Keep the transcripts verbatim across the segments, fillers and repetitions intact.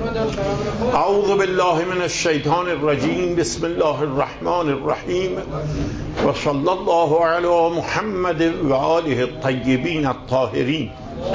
اعوذ بالله من الشیطان الرجیم. بسم الله الرحمن الرحیم و صلی الله علی محمد و آله الطیبین الطاهرین.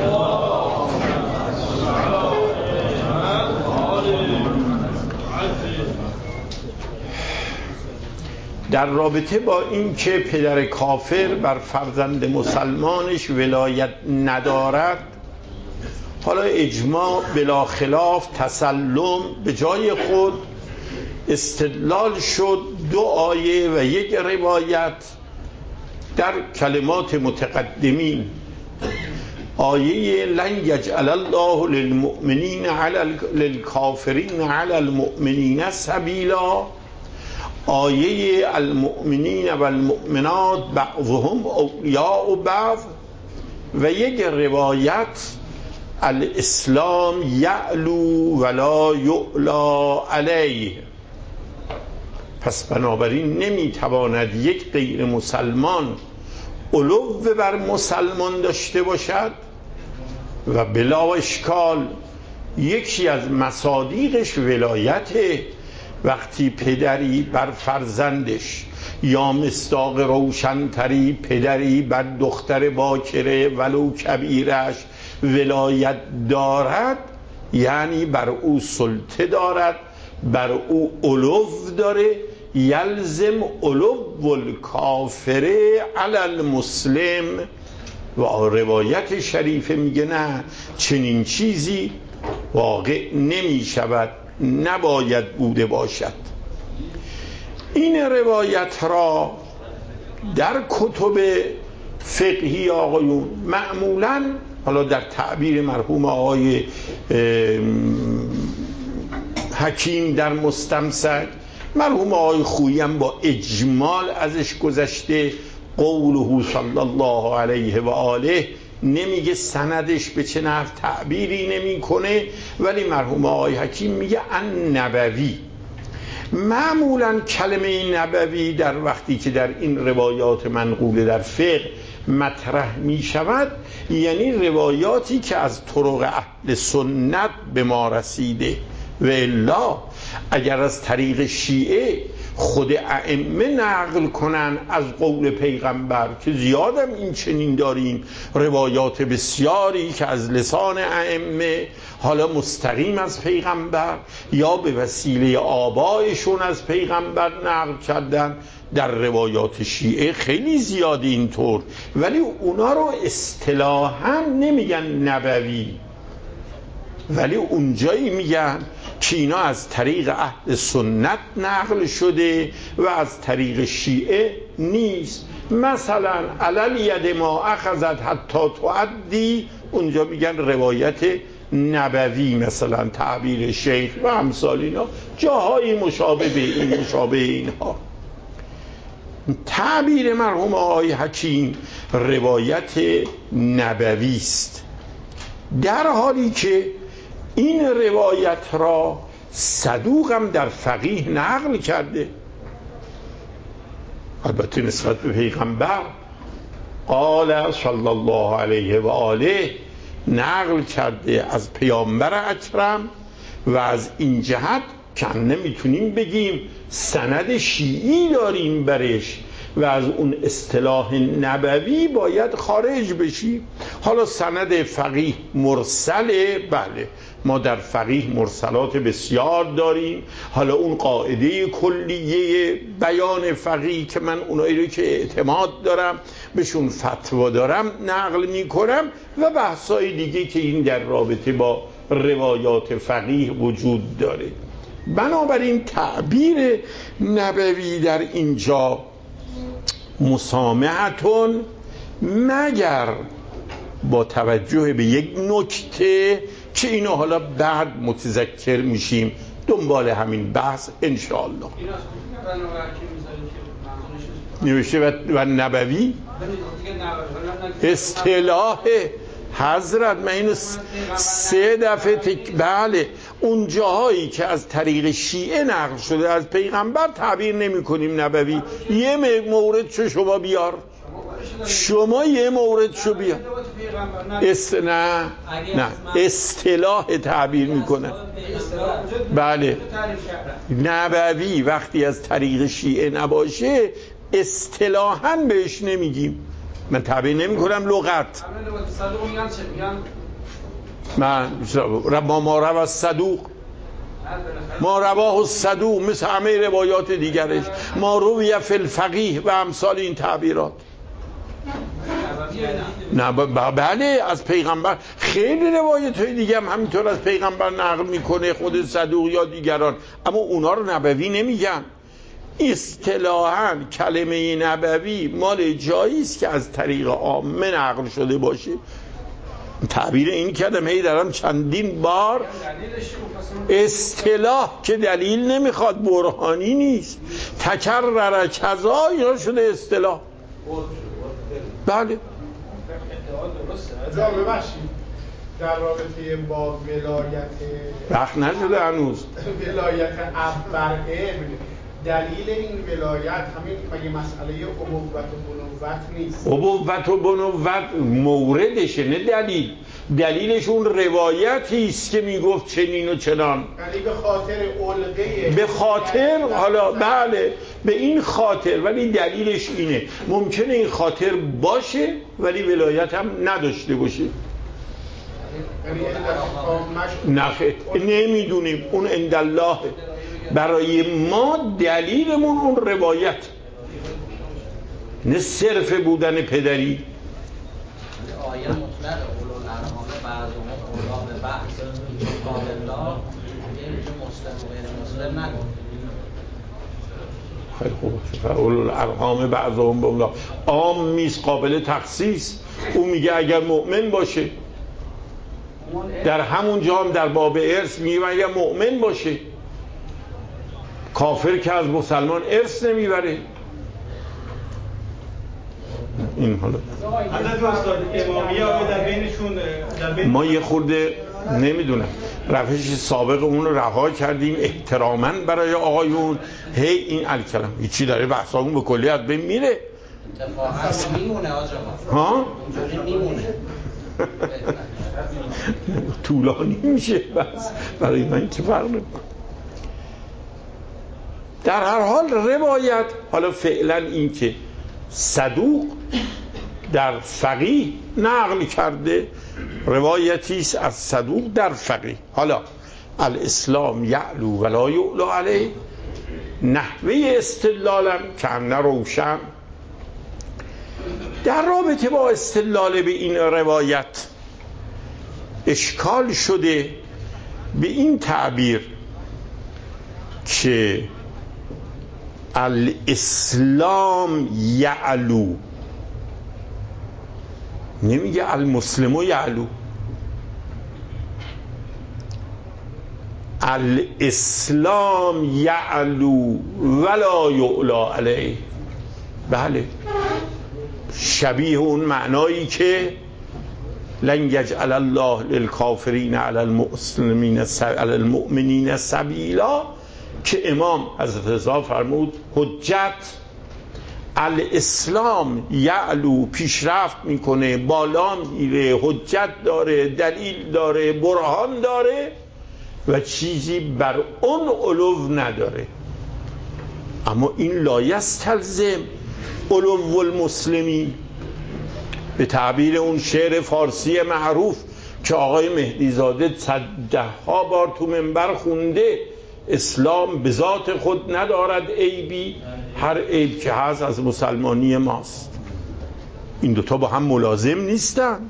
در رابطه با این که پدر کافر بر فرزند مسلمانش ولایت ندارد، حالا اجماع بلا خلاف تسلم به جای خود استدلال شد. دو آیه و یک روایت در کلمات متقدمین، آیه لن یجعل الله للمؤمنین علی للکافرین علی المؤمنین سبیلا، آیه المؤمنین و المؤمنات بعضهم اولیاء بعض، و یک روایت الاسلام یعلو ولا یعلا علیه. پس بنابراین نمیتواند یک غیر مسلمان علو بر مسلمان داشته باشد و بلا اشکال یکی از مصادیقش ولایته. وقتی پدری بر فرزندش یا مصداق روشنتری پدری بر دختر باکره ولو کبیرش ولایت دارد، یعنی بر او سلطه دارد، بر او علو داره. یلزم علو الکافر علی المسلم. و روایت شریفه میگه نه، چنین چیزی واقع نمی شود، نباید بوده باشد. این روایت را در کتب فقهی آقایون معمولاً، حالا در تعبیر مرحوم آقای حکیم در مستمسک، مرحوم آقای خویی هم با اجمال ازش گذشته، قوله صلی الله علیه و آله، نمیگه سندش به چه نحو تعبیری نمیکنه، ولی مرحوم آقای حکیم میگه ان نبوی. معمولا کلمه نبوی در وقتی که در این روایات منقوله در فقه مطرح می شود، یعنی روایاتی که از طرق اهل سنت به ما رسیده. و الا اگر از طریق شیعه خود ائمه نقل کنن از قول پیغمبر، که زیادم این چنین داریم، روایات بسیاری که از لسان ائمه حالا مستقیم از پیغمبر یا به وسیله آبائشون از پیغمبر نقل کردن، در روایات شیعه خیلی زیاده اینطور، ولی اونا رو اصطلاحاً نمیگن نبوی، ولی اونجایی میگن که اینا از طریق اهل سنت نقل شده و از طریق شیعه نیست. مثلا علل ید ما اخذت حتی تعدی، اونجا میگن روایت نبوی، مثلا تعبیر شیخ و امثال اینا، جاهای مشابه به این مشابه اینها. تعبیر مرحوم آقای حکیم روایت نبوی است، در حالی که این روایت را صدوق هم در فقیه نقل کرده، البته نسبت به پیغمبر قال صلی الله علیه و آله نقل کرده از پیامبر اکرم، و از این جهت که نمیتونیم بگیم سند شیعی داریم برش و از اون اصطلاح نبوی باید خارج بشیم. حالا سند فقیه مرسله، بله ما در فقیه مرسلات بسیار داریم. حالا اون قاعده کلیه بیان فقیه که من اونایی رو که اعتماد دارم بهشون فتوا دارم نقل میکنم، و بحثای دیگه که این در رابطه با روایات فقیه وجود داره. بنابراین تعبیر نبوی در اینجا مسامحتون، مگر با توجه به یک نکته که اینو حالا بعد متذکر میشیم دنبال همین بحث انشاءالله. نوشته و, و نبوی اصطلاح حضرت، من اینو سه دفعه تک... بله اون جاهایی که از طریق شیعه نقل شده از پیغمبر تعبیر نمی کنیم نبوی. یه مورد شو شما بیار، شما یه مورد شو بیار. است... نه نه اصطلاح تعبیر میکنه. بله نبوی وقتی از طریق شیعه نباشه اصطلاحاً بهش نمیگیم. من تعبیر نمی کنم لغت. من ما ما رواه الصدوق ما رواه الصدوق مثل همه روایات دیگرش، ما روی فی الفقیه و امثال این تعبیرات. نه بله از پیغمبر خیلی روایت های دیگه هم همینطور از پیغمبر نقل میکنه خود صدوق یا دیگران، اما اونا رو نبوی نمیگن. اصطلاحاً کلمه نبوی مال جایی است که از طریق عامه نقل شده باشه. تعبیر این کردم هی دارم چندین بار اصطلاح که دلیل نمیخواد، برهانی نیست، تکرر کذا یا شده اصطلاح. بله جا ببخشید در رابطه با ولایت وقت نشده هنوز ولایت اب بر ابن، دلیل این ولایت همین مگه مسئله ابوت و بنوت نیست؟ ابوت و بنوت موردشه نه دلیل. دلیلش اون روایتی است که میگفت چنین و چنان، یعنی به خاطر علقه به خاطر حالا بله به این خاطر، ولی دلیلش اینه ممکنه این خاطر باشه ولی ولایت هم نداشته باشه. نخه نمیدونیم، اون عند الله. برای ما دلیلمون اون روایت نه صرف بودن پدری. آیه مطلق اولو الارحام بعضهم اولی ببعض کتاب الله، یعنی که مسلم و غیر مسلم نگفت. خیلی خوبه. اولو الارحام بعضهم اولی عام نیست، قابل تخصیص. او میگه اگر مؤمن باشه، در همون جا هم در باب ارث میگه اگر مؤمن باشه. کافر که از مسلمان ارث نمیبره. این حالا حضرت استاد امامیه آیا در بینشون در بین ما یه خورده نمیدونم روش سابق اون رو رها کردیم احتراما برای آقایون. هی این الکلام هیچی داره بحثامون به کلی از بین میره. اتفاقا میمونه آجا ها اونجوری میمونه طولانی میشه بس برای من که فرق نمیکنه. در هر حال روایت، حالا فعلا این که صدوق در فقیه نقل کرده روایتی است از صدوق در فقیه. حالا الاسلام یعلو ولا یعلا علیه، نحوه استدلالم کأن روشن. در رابطه با استدلال به این روایت اشکال شده به این تعبیر که الاسلام یعلو، نمیگه المسلم یعلو. الاسلام یعلو ولا یعلا علیه. بله شبیه اون معنایی که لن یجعل الله للکافرین علی المسلمین علی المؤمنین سبیلا، که امام حضرت رضا فرمود حجت الاسلام یعلو، پیشرفت میکنه، بالا میره، حجت داره، دلیل داره، برهان داره و چیزی بر اون علو نداره. اما این لا یستلزم علو المسلمین. به تعبیر اون شعر فارسی معروف که آقای مهدی زاده ده ها بار تو منبر خونده، اسلام به ذات خود ندارد عیبی، هر عیب که هست از مسلمانی ماست. این دوتا با هم ملازم نیستند.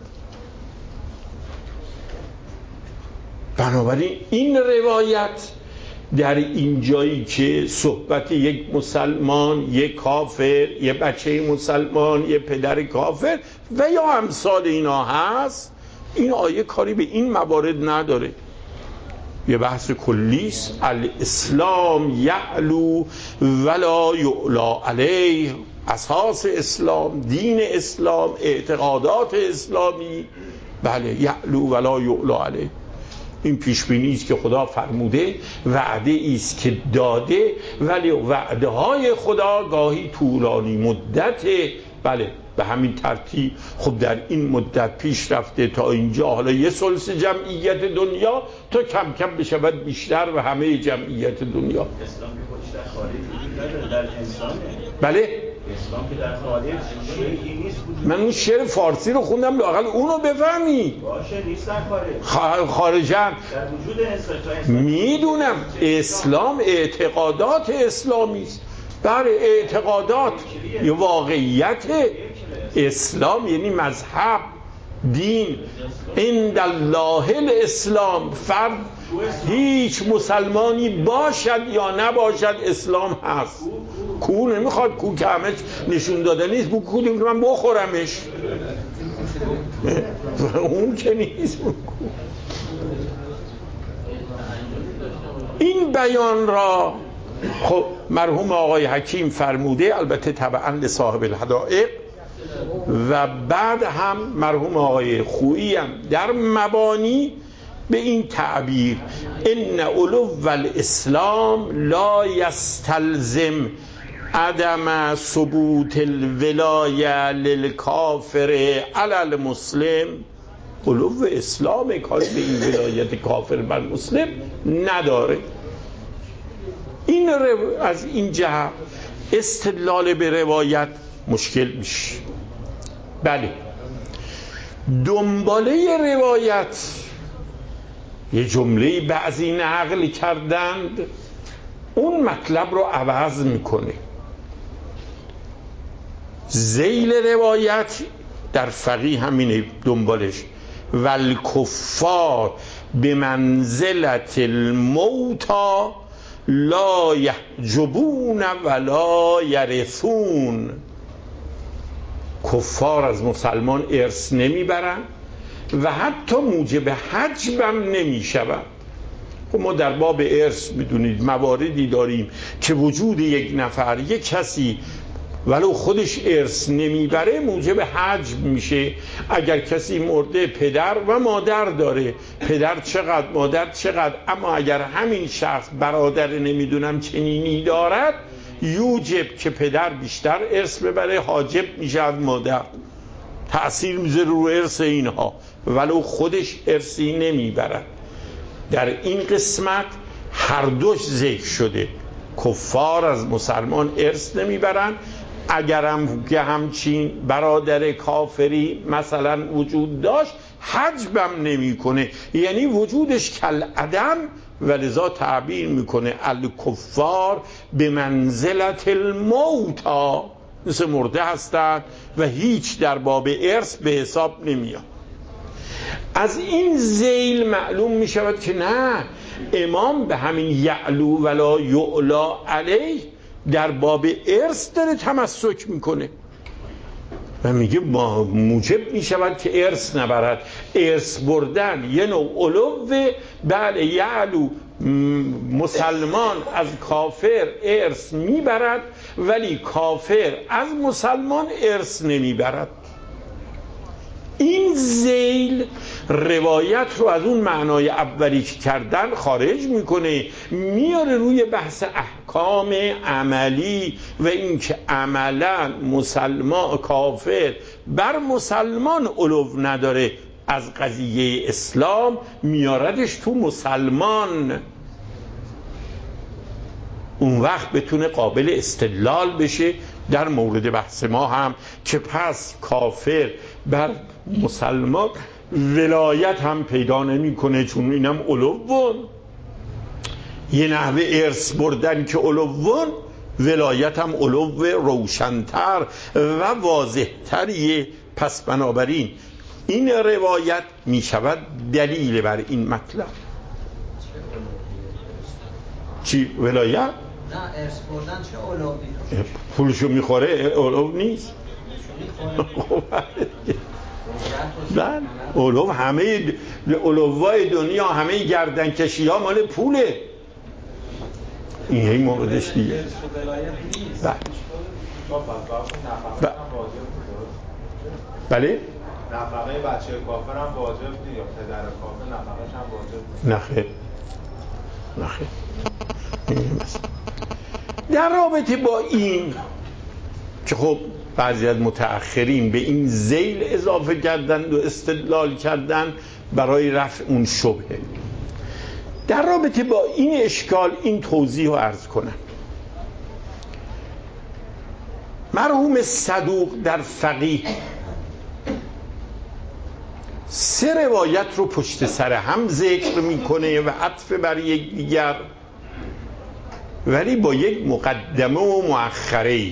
بنابراین این روایت در این جایی که صحبت یک مسلمان، یک کافر، یک بچه مسلمان، یک پدر کافر و یا امثال اینا هست، این آیه کاری به این موارد نداره. یه بحث کلیست. الاسلام یعلو ولا یعلا علیه. اساس اسلام، دین اسلام، اعتقادات اسلامی، بله یعلو ولا یعلا علیه. این پیشبینی است که خدا فرموده، وعده است که داده، ولی وعده های خدا گاهی طولانی مدته. بله به همین ترتیب خب در این مدت پیش رفته تا اینجا، حالا یه ثلث جمعیت دنیا تا کم کم بشود بیشتر و همه جمعیت دنیا. اسلام که خودش در خارج وجود نداره، در انسانه. بله؟ اسلام که در خارج شیعی نیست وجود. من اون شعر فارسی رو خوندم لااقل اونو بفهمی. باشه نیست در خارج. خارجن در وجود انسان. میدونم اسلام اعتقادات اسلامی است. بر اعتقادات یه واقعیت اسلام یعنی مذهب دین. عند الله الاسلام. فرد هیچ مسلمانی باشد یا نباشد اسلام هست. کو نمیخواد، کو که همش نشون داده نیست، بو کو که من بخورمش اون که نیست. این بیان را خب مرحوم آقای حکیم فرموده، البته طبعا لصاحب الحدائق، و بعد هم مرحوم آقای خویی هم در مبانی به این تعبیر ان علو الاسلام لا یستلزم عدم ثبوت الولایه للکافر علی المسلم. علو اسلام کاری به این ولایت کافر بر مسلم نداره. این رو از این جهت استدلال به روایت مشکل میشه. بله دنباله روایت یه جمله بعضی نقل کردند، اون مطلب رو عوض میکنه. ذیل روایت در فقیه همینه دنبالش، والکفار به منزلت الموتا لا یحجبون ولا یرثون. کفار از مسلمان ارث نمیبرن و حتی موجب حجبم نمیشوند. خب ما در باب ارث میدونید مواردی داریم که وجود یک نفر، یک کسی ولو خودش ارث نمیبره موجب حجب میشه. اگر کسی مرده پدر و مادر داره، پدر چقدر مادر چقدر، اما اگر همین شخص برادر نمیدونم چنینی دارد، یوجب که پدر بیشتر ارث ببره، حاجب میشه از مادر، تأثیر میذاره رو ارث اینها ولو خودش ارثی نمیبرد. در این قسمت هر دوش ذکر شده، کفار از مسلمان ارث نمیبرن، اگرم که همچین برادر کافری مثلا وجود داشت حجبم نمیکنه، یعنی وجودش کل عدم، ولذا تعبیر میکنه الکفار به منزلت الموتا، مثل مرده هستند و هیچ در باب ارث به حساب نمیاد. از این ذیل معلوم میشود که نه، امام به همین یعلو ولا یعلا علیه در باب ارث داره تمسک میکنه و میگه موجب میشود که ارث نبرد. ارث بردن یه نوع علوه. بله یعلو مسلمان از کافر ارث میبرد، ولی کافر از مسلمان ارث نمیبرد. این ذیل روایت رو از اون معنای اولی که کردن خارج میکنه، میاره روی بحث احکام عملی و اینکه عملا مسلمان کافر بر مسلمان علو نداره. از قضیه اسلام میاردش تو مسلمان، اون وقت بتونه قابل استدلال بشه در مورد بحث ما هم که پس کافر بر مسلمان ولایت هم پیدا نمیکنه، چون اینم علوون، یه نحوه ارث بردن که علوون، ولایت هم علو روشنتر و واضحتریه. پس بنابراین این روایت میشود دلیل بر این مطلب. چی ولایت؟ نه ارث بردن چه علوی؟ پولشو میخوره علو نیست. بله علو همه علوای دنیا، همه گردنکشی ها مال پوله. این هی موردش دیگه. بله نفقه بچه کافر هم واجب نیست یا پدر کافر نفقهش هم واجب نیست؟ نخیر نخیر. در رابطه با این که خب بعضی از متأخرین به این ذیل اضافه کردند و استدلال کردند برای رفع اون شبهه. در رابطه با این اشکال این توضیح رو عرض کنم. مرحوم صدوق در فقیه سه روایت رو پشت سر هم ذکر میکنه و عطف بر یک دیگر، ولی با یک مقدمه و مؤخره.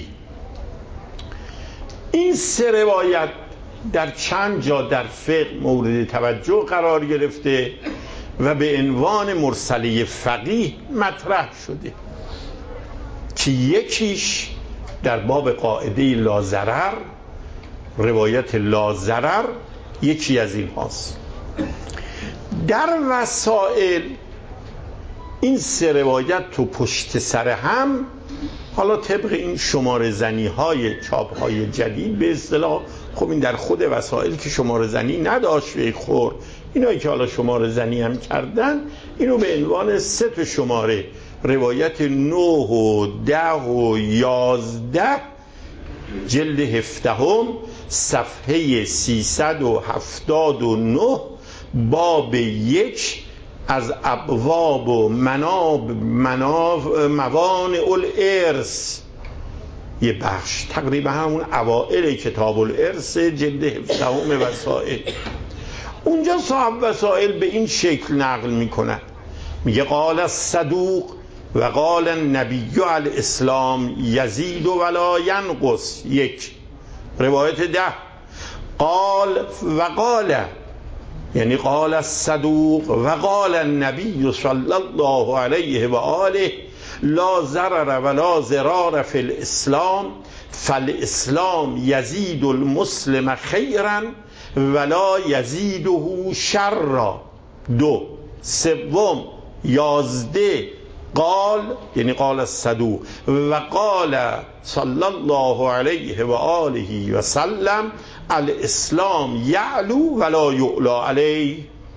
این سه روایت در چند جا در فقه مورد توجه قرار گرفته و به عنوان مرسله فقیه مطرح شده که یکیش در باب قاعده لا ضرر، روایت لا ضرر یکی از این هاست. در وسائل این سه روایت تو پشت سر هم، حالا طبق این شماره زنی های چاپ های جدید به اصطلاح، خب این در خود وسائل که شماره زنی نداشت به خور، اینایی که حالا شماره زنی هم کردن اینو به عنوان سه تا شماره، روایت نه و ده و یازده، جلد هفدهم صفحه سیصد و هفتاد و نه، باب یک از ابواب و مناب مناب موانع الارث، یه بخش تقریبا همون اوائل کتاب الارث جلد هفدهم وسائل. اونجا صاحب وسائل به این شکل نقل میکنه، میگه قال الصدوق و قال النبی الاسلام یزید ولا ینقص، یک. روایت ده قال و قال، یعنی قال الصدوق و قال النبی صلی الله علیه و آله لا ضرر ولا ضرار فی الاسلام فالاسلام یزید المسلم خیرا ولا یزیده شرا. دو. سوم یازده قال، یعنی قال الصدوق و قال صلی الله علیه و آله و سلم الاسلام یعلو ولا یعلا علیه.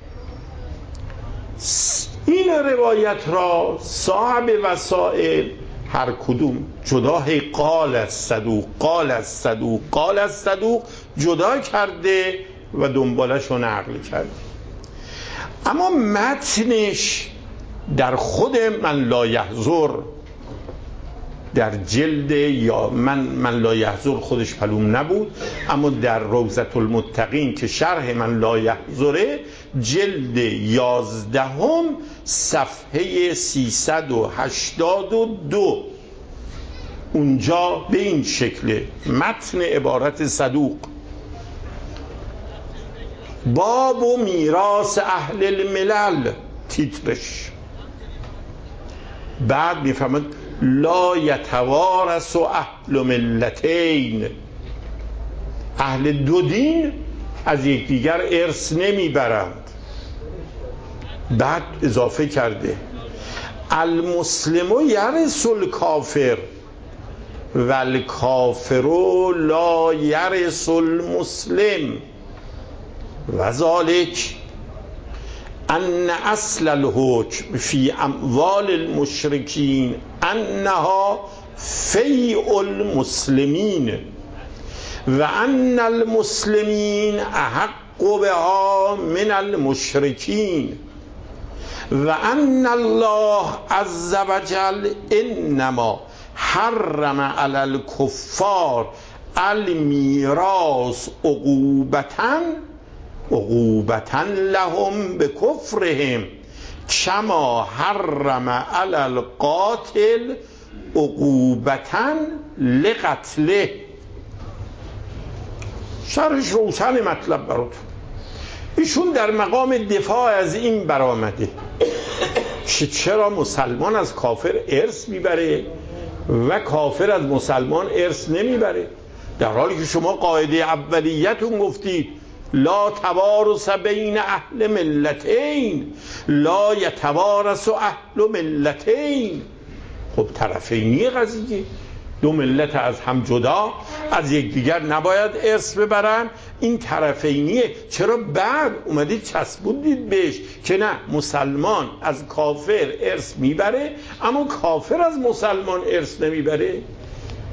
این روایت را صاحب وسائل هر کدوم جدا هی قال الصدوق قال الصدوق قال الصدوق جدا کرده و دنبالش رو نقل کرده، اما متنش در خود من لا یحضر در جلد یا من من لا یحضر خودش پلوم نبود، اما در روضة المتقین که شرح من لا یحضره جلد یازدهم صفحه سیصد و هشتاد و دو، اونجا به این شکل متن عبارت صدوق: باب و میراث اهل الملل، تیترش. بعد میفهمد لا یتوارث اهل ملتین، اهل دو دین از یکدیگر ارث نمیبرند. بعد اضافه کرده المسلم یرث الکافر و الکافر لا یرث المسلم و ذالک ان اصل الحکم فی اموال المشرکین انها فیء المسلمین و ان المسلمین احق بها من المشرکین و ان الله عز وجل انما حرم علی الکفار المیراث عقوبةً عقوبةً لهم بکفرهم کما حرم علی القاتل عقوبةً لقتله. شرحش روشن مطلب براتون. ایشون در مقام دفاع از این برآمده که چرا مسلمان از کافر ارث میبره و کافر از مسلمان ارث نمیبره، در حالی که شما قاعده اولیتون گفتید لا توارث بین اهل ملتین، لا یتوارث اهل ملتین. خب طرفینی قضیه، دو ملت از هم جدا از یکدیگر نباید ارث ببرن، این طرفینیه. چرا بعد اومدید چسبوندید بهش که نه مسلمان از کافر ارث میبره اما کافر از مسلمان ارث نمیبره؟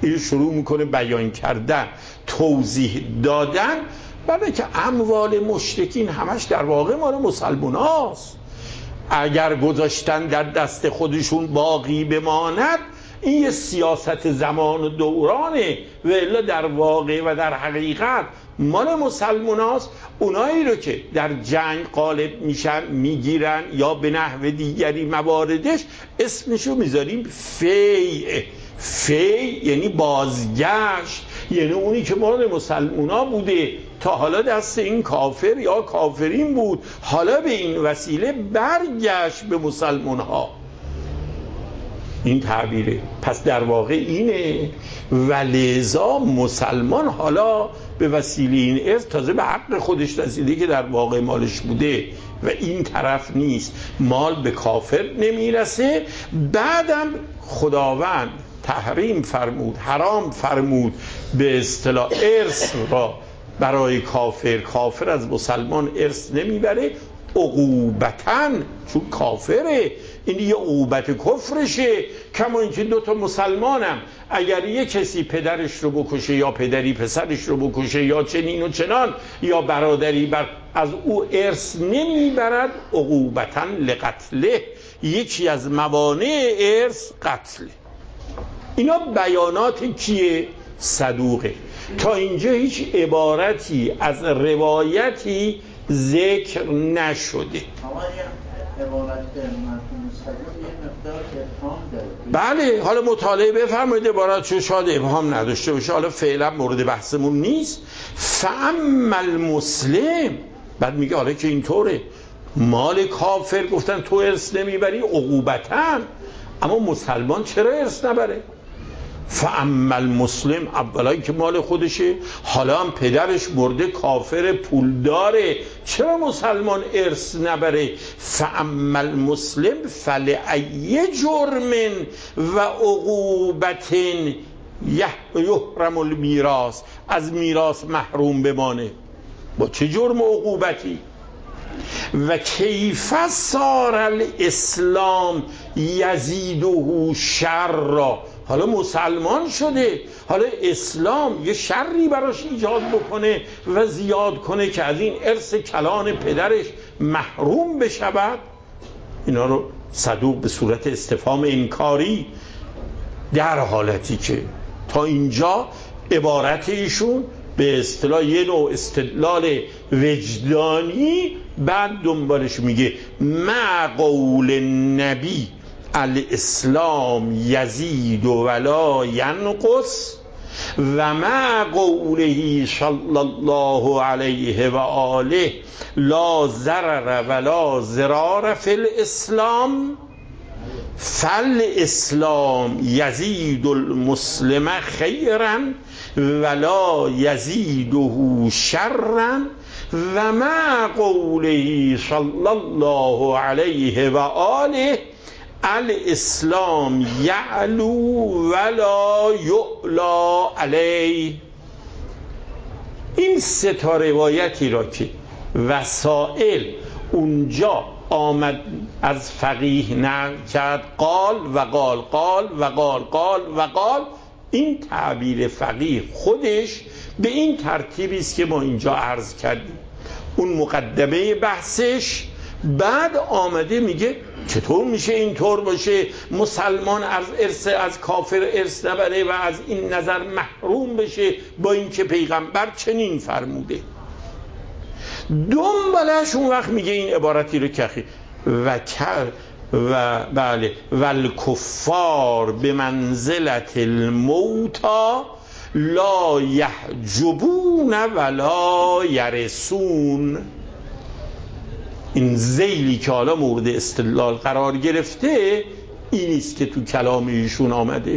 این شروع میکنه بیان کردن، توضیح دادن، برای که اموال مشرکین همش در واقع مال مسلمان هاست. اگر گذاشتن در دست خودشون باقی بماند، این یه سیاست زمان و دورانه، و الا در واقع و در حقیقت مال مسلمان هاست. اونایی رو که در جنگ غالب میشن میگیرن یا به نحو دیگری مواردش، اسمشو میذاریم فیع. فیع یعنی بازگشت، یعنی اونی که مال مسلمان ها بوده تا حالا دست این کافر یا کافرین بود، حالا به این وسیله برگشت به مسلمان ها. این تعبیره. پس در واقع اینه، و لذا مسلمان حالا به وسیله این ارث تازه به حق خودش رسیده که در واقع مالش بوده و این طرف نیست، مال به کافر نمیرسه. بعدم خداوند تحریم فرمود، حرام فرمود به اصطلاح ارث را برای کافر. کافر از مسلمان ارث نمیبره عقوبتاً، چون کافره، این یه عقوبت کفرشه. کما اینکه دو تا مسلمانم اگر یک کسی پدرش رو بکشه یا پدری پسرش رو بکشه یا چنین و چنان یا برادری بر از او ارث نمیبرد عقوبتاً لقتله. یکی از موانع ارث قتله. اینا بیانات کیه؟ صدوقه. تا اینجا هیچ عبارتی از روایتی ذکر نشده. بله، حالا مطالعه بفرمایید عبارت چه شاید ابهام نداشته باشه، حالا فعلا مورد بحثمون نیست. فاما المسلم، بعد میگه حالا که اینطوره مال کافر گفتن تو ارث نمیبری عقوبتاً، اما مسلمان چرا ارث نبره؟ فاما المسلم، اولا که مال خودشه، حالا هم پدرش مرده کافر پولداره، چرا مسلمان ارث نبره؟ فاما المسلم فلأی جرم و عقوبت یحرم المیراث، از میراث محروم بمانه. با چه جرم و عقوبتی؟ و کیف صار الاسلام یزیده شر، حالا مسلمان شده، حالا اسلام یه شری براش ایجاد بکنه و زیاد کنه که از این ارث کلان پدرش محروم بشود. اینا رو صدوق به صورت استفهام انکاری، در حالتی که تا اینجا عبارت ایشون به اصطلاح یه نوع استدلال وجدانی، بعد دنبالش میگه مع قول نبی الاسلام یزید ولا ینقص و مع قوله صلی الله علیه و آله لا ضرر ولا ضرار فی الاسلام فالاسلام یزید المسلم خیرا ولا یزیده شرا و مع قوله صلی الله علیه و آله الاسلام یعلو ولا یعلا علیه. این سه تا روایتی را که وسائل اونجا آمد از فقیه نقل کرد، قال و قال قال و قال قال و قال، این تعبیر فقیه خودش به این ترتیبی است که ما اینجا عرض کردیم. اون مقدمه بحثش، بعد آمده میگه چطور میشه اینطور باشه مسلمان از ارث از کافر ارث نبره و از این نظر محروم بشه با اینکه پیغمبر چنین فرموده. دنبالش اون وقت میگه این عبارتی رو که و کر و بله والکفار به منزلت الموتا لا یحجبون ولا یرثون. این ذیلی که حالا مورد استدلال قرار گرفته این است که تو کلام ایشون آمده.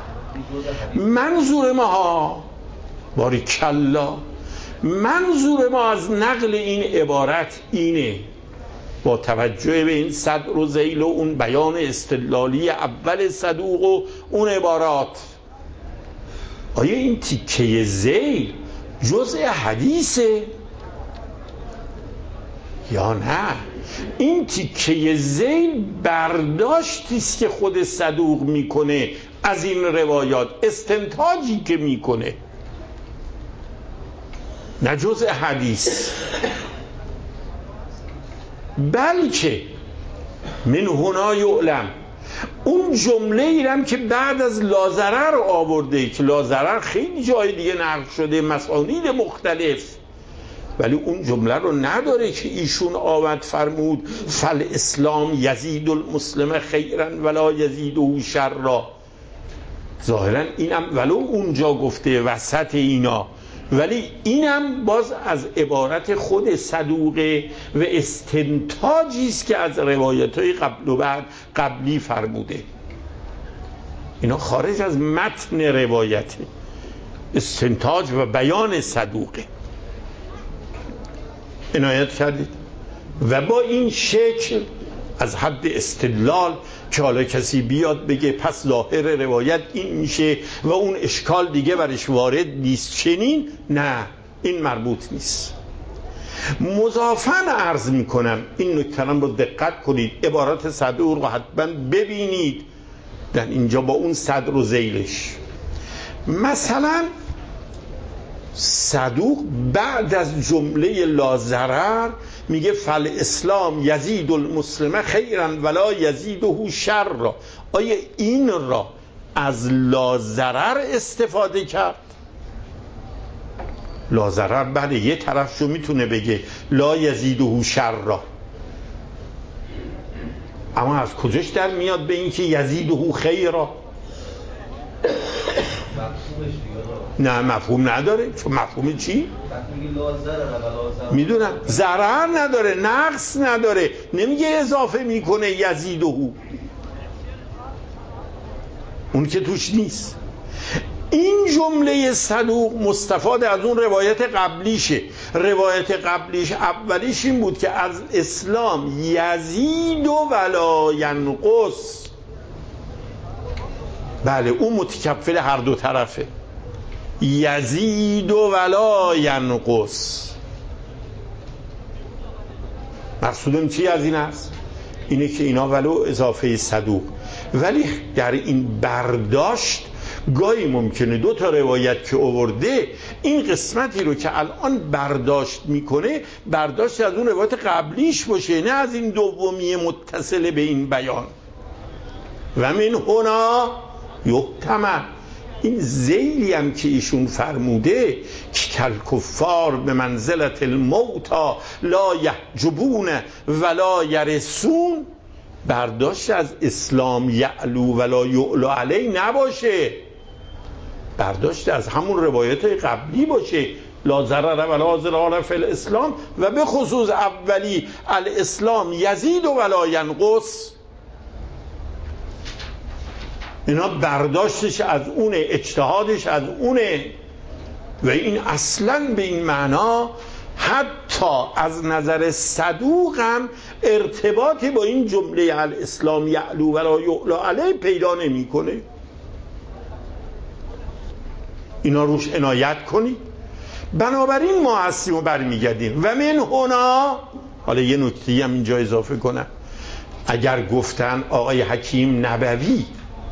منظور ما ها باریکلا، منظور ما از نقل این عبارت اینه، با توجه به این صدر و ذیل و اون بیان استدلالی اول صدوق و اون عبارات، آیا این تیکه ذیل جزء حدیثه یا نه؟ این تیکه ذیل برداشتی است که خود صدوق میکنه از این روایات، استنتاجی که میکنه، نه جزء حدیث، بلکه من هنا یعلم اون جمله ایرم که بعد از لازرر آورده که لازرر خیلی جای دیگه نقل شده مسانید مختلف، ولی اون جمله رو نداره که ایشون آمد فرمود فل اسلام یزید المسلم خیرا ولا یزیده شرا. ظاهرا اینم ولو اونجا گفته وسط اینا، ولی اینم باز از عبارت خود صدوقه و استنتاجی است که از روایت‌های قبل و بعد قبلی فرموده. اینا خارج از متن روایته، استنتاج و بیان صدوقه. عنایت کردید؟ و با این شکل از حد استدلال که حالا کسی بیاد بگه پس ظاهر روایت این میشه و اون اشکال دیگه برش وارد نیست، چنین نه، این مربوط نیست. مضافاً عرض میکنم این نکته رو دقت کنید، عبارات صدوق رو حتما ببینید در اینجا با اون صدر و ذیلش. مثلا صدوق بعد از جمله لازرر میگه فل اسلام یزید المسلم خیرا ولا یزیده شرا. آیا این را از لازرر استفاده کرد؟ لازرر بله یه طرفشو میتونه بگه لا یزیده شرا، اما از کجاش در میاد به این که یزیده خیرا؟ نه مفهوم نداره. چون مفهوم چی؟ میدونم ضرر نداره، نقص نداره، نمیگه اضافه میکنه یزیده، اون که توش نیست. این جمله صدوق مستفاد از اون روایت قبلیشه. روایت قبلیش اولیش این بود که از اسلام یزید و ولا ینقص. بله اون متکفل هر دو طرفه، یزید و ولا ینقص. مقصودم چی از این است؟ اینه که اینا ولو اضافه صدوق، ولی در این برداشت گاهی ممکنه دو تا روایت که آورده این قسمتی رو که الان برداشت میکنه برداشت از اون روایت قبلیش باشه، نه از این دومی متصل به این بیان. و من هنا یحتمل این ذیلی هم که ایشون فرموده که کل کفار به منزلت الموتا لا یحجبون ولا یرسون، برداشت از اسلام یعلو ولا یعلو علی نباشه، برداشت از همون روایت قبلی باشه لا ضرر ولا ضرار فی الاسلام و به خصوص اولی الاسلام یزید ولا ینقص. اینا برداشتش از اونه، اجتهادش از اونه، و این اصلا به این معنا حتی از نظر صدوق هم ارتباطی با این جمله الاسلام یعلو ولا یعلو علیه پیدا نمی کنه. اینا روش عنایت کنی. بنابراین ما هستیم و برمیگردیم. و من هنا، حالا یه نکته هم اینجا اضافه کنم، اگر گفتن آقای حکیم نبوی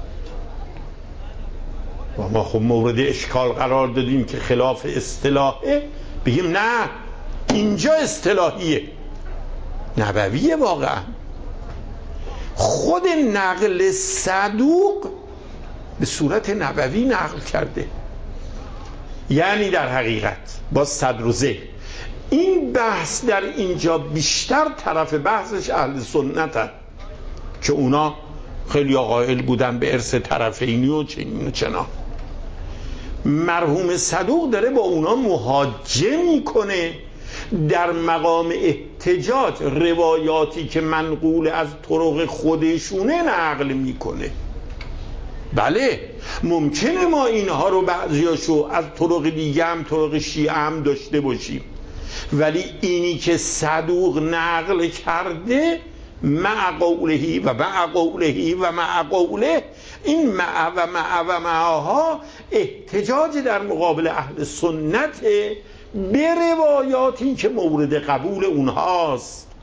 و ما خب مورد اشکال قرار دادیم که خلاف اصطلاحه، بگیم نه اینجا اصطلاحیه، نبویه واقعا. خود نقل صدوق به صورت نبوی نقل کرده، یعنی در حقیقت با صدر و ذیل این بحث در اینجا بیشتر طرف بحثش اهل سنت هست که اونا خیلی قائل بودن به ارث طرفینی و چنین و چنا. مرحوم صدوق داره با اونا محاجه میکنه در مقام احتجاج، روایاتی که منقول از طرق خودشونه نقل میکنه. بله ممکنه ما اینها رو بعضیاشو از طرق دیگه هم طرق شیعه هم داشته باشیم، ولی اینی که صدوق نقل کرده مع قولهی و مع قولهی و مع قوله، این مع و مع و معها احتجاج در مقابل اهل سنت به روایاتی که مورد قبول اونهاست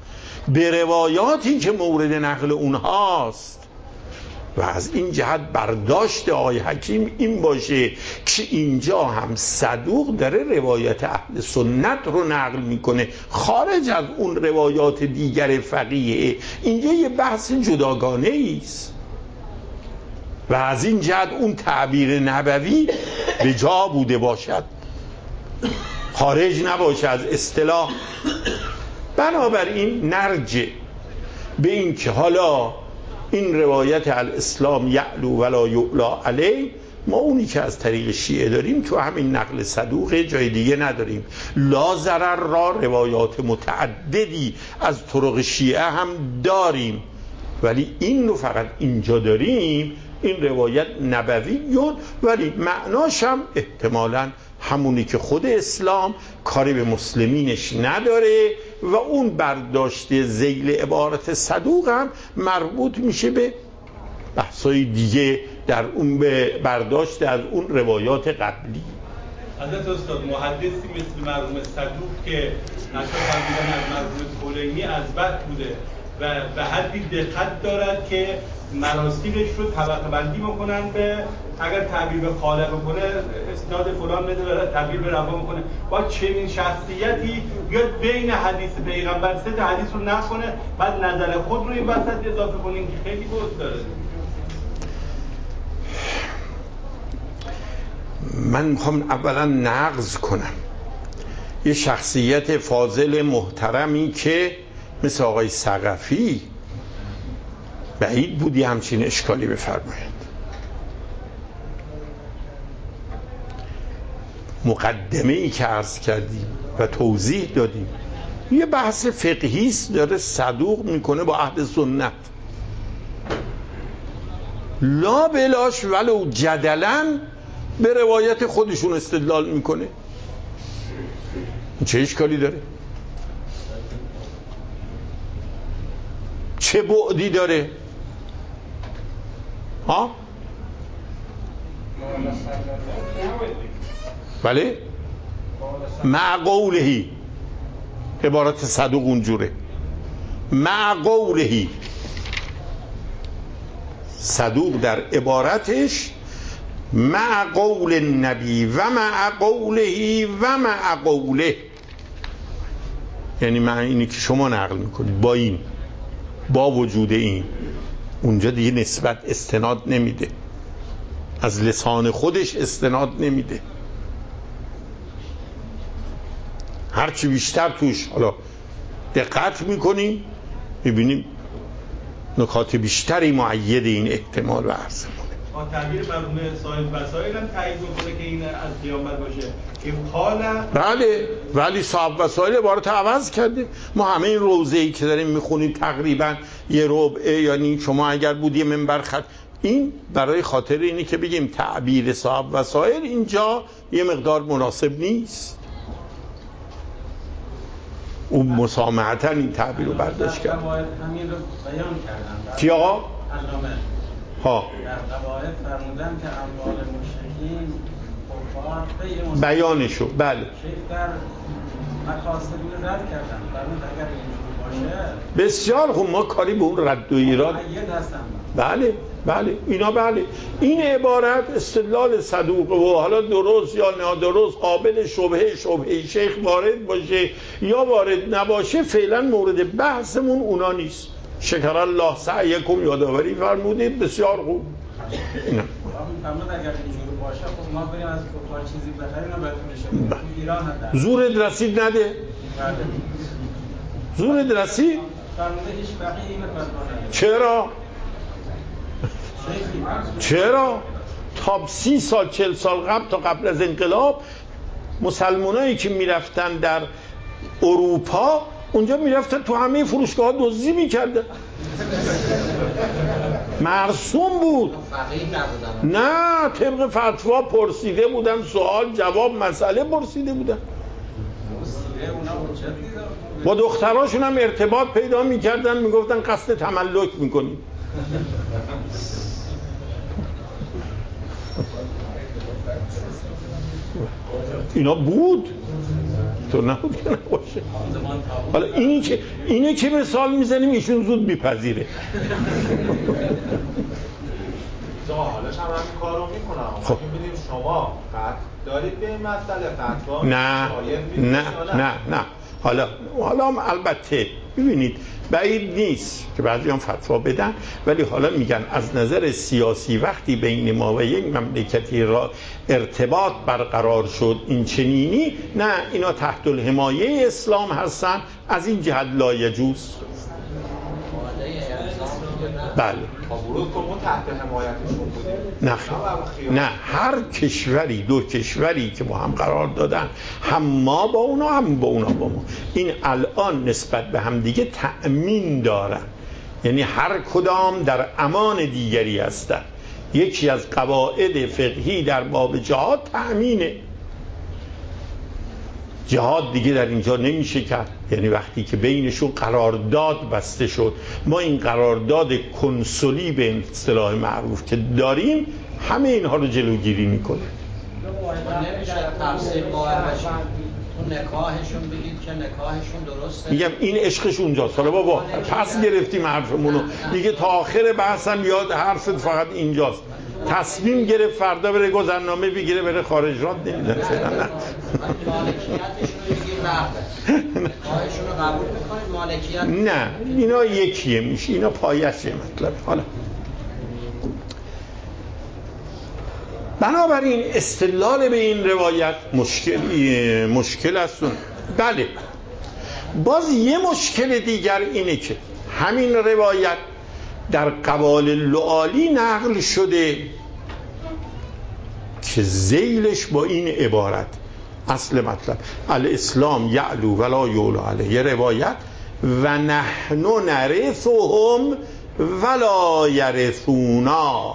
به روایاتی که مورد نقل اونهاست. و از این جهت برداشت آقای حکیم این باشه که اینجا هم صدوق داره روایت اهل سنت رو نقل میکنه، خارج از اون روایات دیگر فقیه. اینجا یه بحث جداگانه است و از این جهت اون تعبیر نبوی به جا بوده باشد، خارج نباشه از اصطلاح. بنابراین نرجع به این که حالا این روایت الاسلام یعلو ولا یعلا علیه، ما اونی که از طریق شیعه داریم تو همین نقل صدوق، جای دیگه نداریم. لا ضرر را روایات متعددی از طرق شیعه هم داریم، ولی این رو فقط اینجا داریم، این روایت نبویون، ولی معناش هم احتمالاً همونی که خود اسلام کاری به مسلمینش نداره و اون برداشت ذیل عبارت صدوق هم مربوط میشه به بحثای دیگه در اون به برداشت از اون روایات قبلی. حضرت استاد محدثی مثل مرحوم صدوق که نشان فرمودن از مرحوم کلینی از بد بوده و به حدی دقت دارد که مراسیلش رو طبقه بندی بکنن به اگر تعبیر به خالق بکنه اسناد فلان بده و تعبیر به روا بکنه. با چنین شخصیتی بیاد بین حدیث پیغمبر سه تا حدیث رو نکنه بعد نظر خود رو این وسط اضافه کنه که خیلی بود داره. من میخوام اولا نقض کنم یه شخصیت فاضل محترمی که مثل آقای ثقفی، بعید بودی همچین اشکالی بفرماید. مقدمه ای که عرض کردیم و توضیح دادیم یه بحث فقهیست داره صدوق میکنه با اهل سنت، لا بلاش ولو جدلن به روایت خودشون استدلال میکنه. چه اشکالی داره؟ چه بعدی داره؟ ها؟ بله؟ مع قولهی، عبارت صدوق اونجوره، مع قولهی. صدوق در عبارتش مع قول النبی و مع قولهی و مع قوله، یعنی مع اینی که شما نقل میکنید، با این، با وجود این. اونجا دیگه نسبت استناد نمیده، از لسان خودش استناد نمیده. هرچی بیشتر توش حالا دقت میکنیم میبینیم نکات بیشتری معید این احتمال و عرض کنه. تعبیر مرحوم صاحب وسائل هم تایید بکنه که این از پیامبر باشه که قال. بله، ولی صاحب وسائل عبارت عوض کرده. ما همه این روزه‌ای که داریم میخونیم تقریبا یه ربع، یعنی شما اگر بود یه منبر خط، این برای خاطر اینی که بگیم تعبیر صاحب وسائل اینجا یه مقدار مناسب نیست. اون مسامحتاً این تعبیر رو برداشت کرد. همین رو بیان کردن. چی آقا؟ علامه ها در قواعد فرمودن که اموال مشرکین کفار بیانشو، بله، شیخ در مقاصدی رد کردن. فرمود اگر اینجور باشه بسیار خوب، ما کاری به اون رد و ایراد. بله بله اینا بله، این عبارت استدلال صدوق و حالا درست یا نادرست، قابل شبهه شبهه شیخ وارد باشه یا وارد نباشه، فعلا مورد بحثمون اونا نیست. شکر الله سعیکم یادآوری فرمودید، بسیار خوب. اینا فرمود اگر اینجور باشه خب ما بریم از کفار چیزی بخریم و بهتون بشه. ایران هم زورت رسید نده. زورت رسید؟ فرموده هیچ بقیه این فرمان. چرا؟ چرا؟ تا سی سال چل سال قبل، تا قبل از انقلاب، مسلمانایی که میرفتن در اروپا اونجا میرفتن تو همه فروشگاه ها دزدی میکردن. مرسوم بود. نه، طبق فتوا پرسیده بودن، سوال جواب مسئله پرسیده بودن. با دختراشون هم ارتباط پیدا میکردن، میگفتن قصد تملک میکنیم. اینا بود تو نبود که نباشه. حالا اینی که اینه که مثال میزنیم ایشون زود میپذیره. حالش هم همین کار رو میکنم. خب میبینیم شما قطع دارید به این مسئله فتوا نه نه نه نه حالا حالا البته ببینید بعید نیست که بعضی هم فتوا بدن، ولی حالا میگن از نظر سیاسی وقتی بین ما و یک مملکتی را ارتباط برقرار شد این چنینی، نه اینا تحت الحمایه اسلام هستن، از این جهت لا یجوز. بله ورود کنون تحت حمایتشون بودیم. نه نه هر کشوری دو کشوری که با هم قرار دادن، هم ما با اونا هم با اونا با ما، این الان نسبت به هم دیگه تأمین دارن، یعنی هر کدام در امان دیگری هستن. یکی از قواعد فقهی در باب جهاد تأمینه. جهاد دیگه در اینجا نمیشه کرد، یعنی وقتی که بینشون قرارداد بسته شد، ما این قرارداد کنسولی به اصطلاح معروف که داریم همه اینها رو جلوگیری میکنه. نمیشه تفسیر قائل بشیم تو نکاحشون بگید که نکاحشون درسته. میگم این عشقش اونجاست. حالا بابا پس گرفتیم حرفمونو دیگه، تا آخر بحثم یاد حرفت فقط اینجاست. تصمیم گرفت فردا بره گذرنامه بگیره بره خارج راد نمیدن فعلا. نه مالکیتشون رو بگیر نقده نکاحشون رو قبول میکنید مالکیت نه اینا یکیه میشه، اینا پایشه مطلب. حالا بنابراین استدلال به این روایت مشکلی مشکل است. بله باز یه مشکل دیگر اینه که همین روایت در قوال لعالی نقل شده که ذیلش با این عبارت اصل مطلب الاسلام یعلو ولا یعلو علیه، یه روایت و نحن نرثهم ولا یرثونا.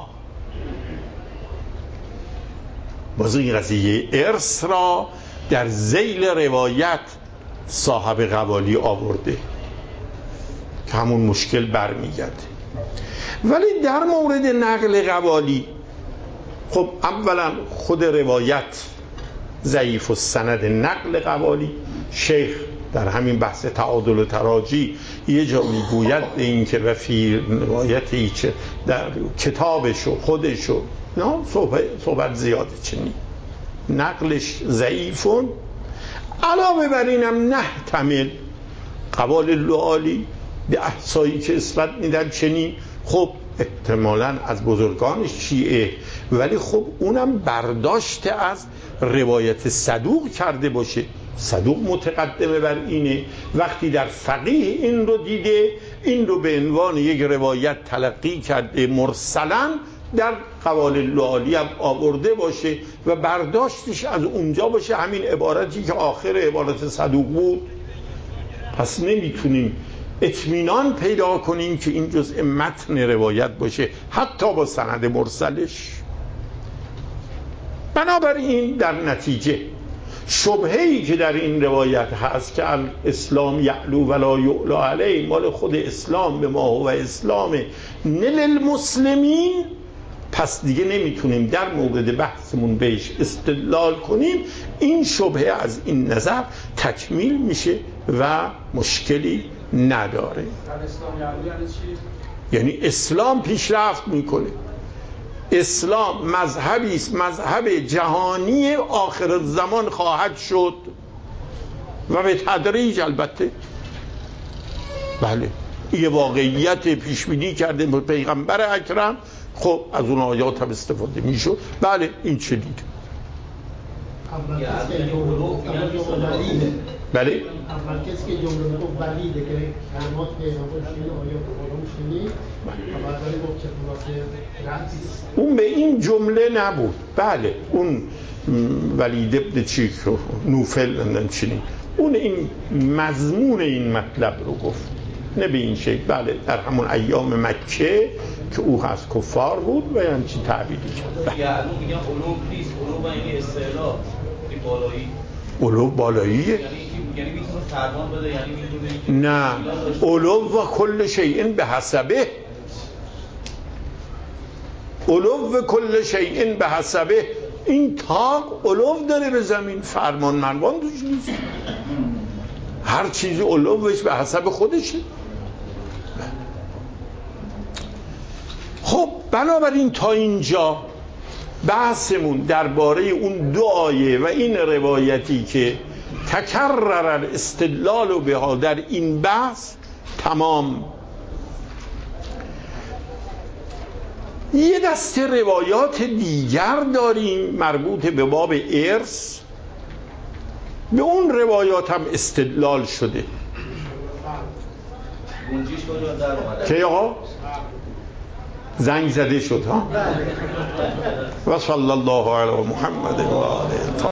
باز این قضیه ارث را در ذیل روایت صاحب قوالی آورده که همون مشکل برمیگرده. ولی در مورد نقل قوالی خب اولا خود روایت ضعیف و سند نقل قوالی، شیخ در همین بحث تعادل و تراجی یه جا میگوید به این که و فی روایتی که در کتابش و خودش و نه صحبت, صحبت زیاده چنین نقلش ضعیفون. علاوه بر اینم نحتمل قوال لعالی به احسایی که اثبات میدن چنین، خب احتمالاً از بزرگان شیعه، ولی خب اونم برداشت از روایت صدوق کرده باشه. صدوق متقدمه بر اینه، وقتی در فقیه این رو دیده این رو به عنوان یک روایت تلقی کرده مرسلاً در قوال لعالی هم آورده باشه و برداشتش از اونجا باشه همین عبارتی که آخر عبارت صدوق بود. پس نمیتونیم اطمینان پیدا کنیم که این جزء متن روایت باشه حتی با سند مرسلش. بنابراین در نتیجه شبهه‌ای که در این روایت هست که الاسلام یعلو ولا یعلو علیه مال خود اسلام به ما و اسلام نل المسلمین، پس دیگه نمیتونیم در مورد بحثمون بهش استدلال کنیم. این شبهه از این نظر تکمیل میشه و مشکلی نداره. یعنی اسلام پیشرفت میکنه. اسلام مذهبی است، مذهب جهانی آخر زمان خواهد شد و به تدریج البته. بله یه واقعیت پیش بینی کرده پیغمبر اکرم، خب از اون آیات هم استفاده میشد. بله این چه دید؟ بله اول کسی که جمله میگفت ولیده که کلمات پیغمبر شنید آیات قرآن شنید و بعد گفت که خلاصه اون به این جمله نبود. بله اون ولید ابن چیک نوفل نمیدن چنین، اون این مضمون این مطلب رو گفت، نه به این شکل. بله در همون ایام مکه که او از کفار بود و یعنی چی تعبیری کرد. یعنی میگن علوم نیست، علوم یعنی اصطلاح بالایی، علو بالاییه، یعنی یعنی میتونه فرمان بده، یعنی میتونه نه علو و کل شیء به حسبه، علو و کل شیء به حسبه این تاق علو داره به زمین، فرمان منوان توش نیست، هر چیزی علوش به حسب خودشه. خب بنابراین تا اینجا بحثمون درباره اون دو آیه و این روایتی که تکرر الاستدلال بها در این بحث تمام. یه دسته روایات دیگر داریم مربوط به باب ارث، به اون روایات هم استدلال شده. که آقا زنگ زده شد ها. و صلی الله علی محمد و آله.